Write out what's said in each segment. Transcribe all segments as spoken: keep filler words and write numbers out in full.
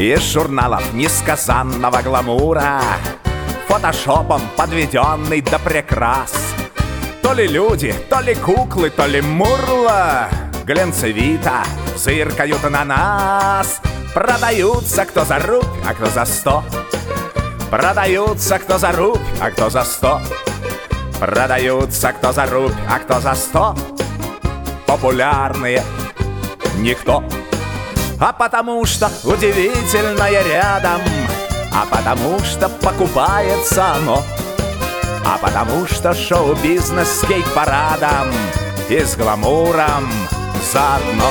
Из журналов несказанного гламура, фотошопом подведенный до прикрас. То ли люди, то ли куклы, то ли мурла глянцевито зыркают на нас. Продаются кто за рубь, а кто за сто. Продаются кто за рубь, а кто за сто. Продаются кто за рубь, а кто за сто. Популярные никто. А потому что удивительное рядом, а потому что покупается оно, а потому что шоу-бизнес с гей-парадом и с гламуром заодно.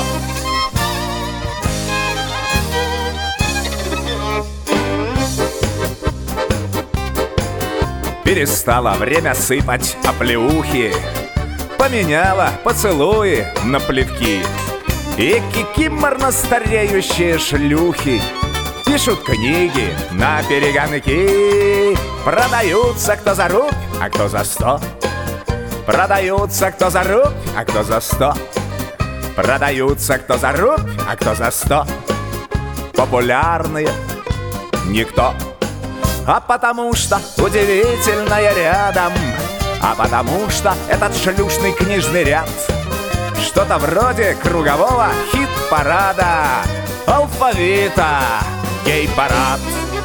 Перестало время сыпать оплеухи, поменяла поцелуи на плевки. И кикиморно стареющие шлюхи пишут книги на перегонки. Продаются кто за рубь, а кто за сто. Продаются кто за рубь, а кто за сто. Продаются кто за рубь, а кто за сто. Популярные никто. А потому что удивительное рядом, а потому что этот шлюшный книжный ряд что-то вроде кругового хит-парада, алфавита, гей-парад.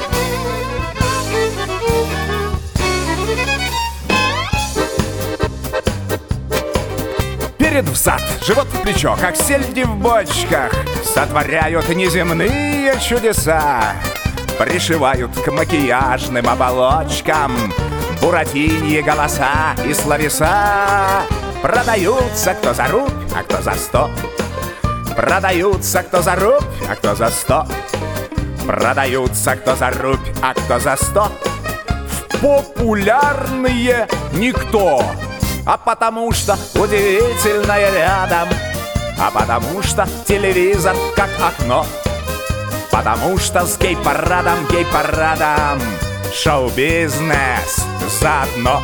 Перед взад, живот в плечо, как сельди в бочках, сотворяют неземные чудеса. Пришивают к макияжным оболочкам буратиньи голоса и словеса. Продаются кто за рубь, а кто за сто. Продаются кто за рубь, а кто за сто. Продаются кто за рубь, а кто за сто. В популярные никто. А потому что удивительное рядом, а потому что телевизор как окно. Потому что с гей-парадом, гей-парадом шоу-бизнес заодно.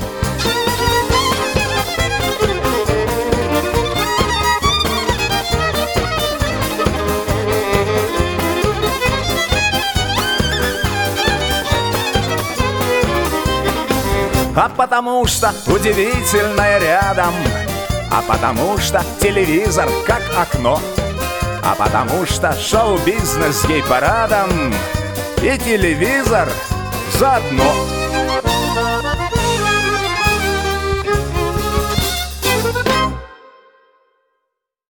А потому что удивительное рядом, а потому что телевизор как окно. А потому что шоу-бизнес с гей-парадом и телевизор заодно.